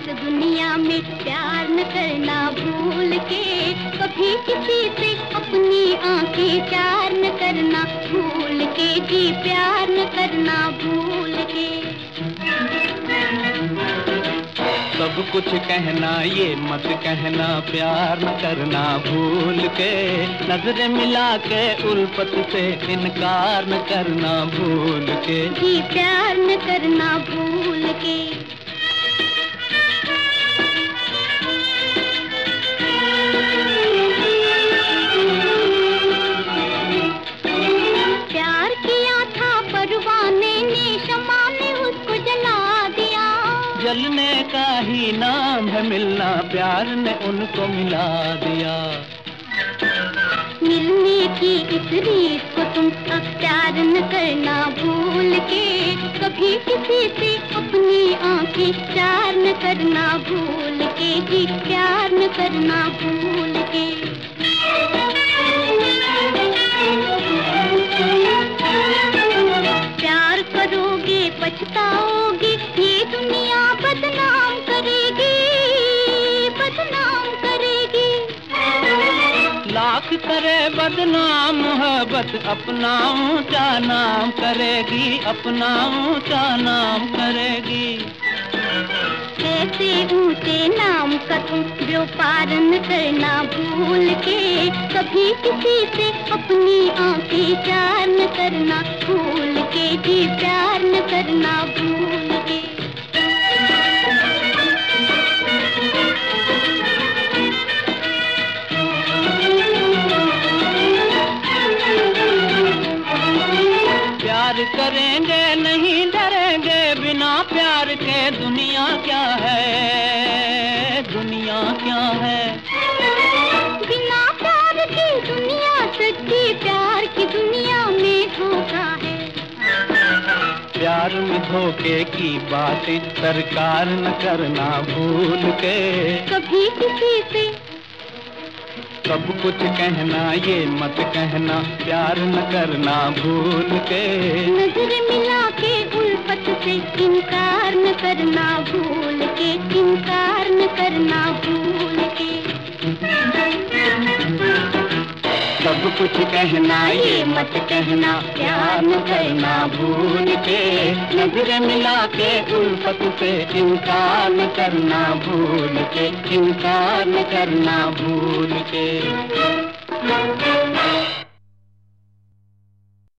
दुनिया में प्यार न करना भूल के, कभी किसी से अपनी आंखें चार न करना भूल के जी, प्यार न करना भूल के। सब कुछ कहना ये मत कहना प्यार न करना भूल के, नजरें मिला के उल्फत से इनकार न करना भूल के जी, प्यार न करना भूल के। प्यार किया था परवाने ने, शमा ने उसको जला दिया। जलने का ही नाम है मिलना, प्यार ने उनको मिला दिया। मिलने की इस रीत को तुम प्यार न करना भूल के, कभी किसी से अपनी आंखें चार न करना भूल के जी, प्यार न करना भूल के। प्यार करोगे पछताओगे, ये दुनिया बदनाम करेगी, बदनाम करेगी। लाख करे बदनाम मोहब्बत अपना ऊंचा नाम करेगी, अपना ऊंचा नाम करेगी। ऐसे ऊंचे नाम का तुम व्यापार न करना भूल के, कभी किसी से अपनी आंखें चार न करना भूल के जी, प्यार न करना भूल के। प्यार करेंगे नहीं डरेंगे, बिना प्यार के दुनिया क्या है, दुनिया क्या है। बिना प्यार की दुनिया सच्ची, प्यार की दुनिया में धोखा है। प्यार में धोखे की बातें सरकार न करना भूल के, कभी किसी से सब कुछ कहना ये मत कहना प्यार न करना भूल के। नजर मिला के उल्फत से इनकार न करना भूल के, इनकार न करना भूल के। सब कुछ कहना ये मत कहना प्यार न करना भूल के, नजर मिला के उल्फत से इनकार न करना भूल के, इनकार न करना भूल के।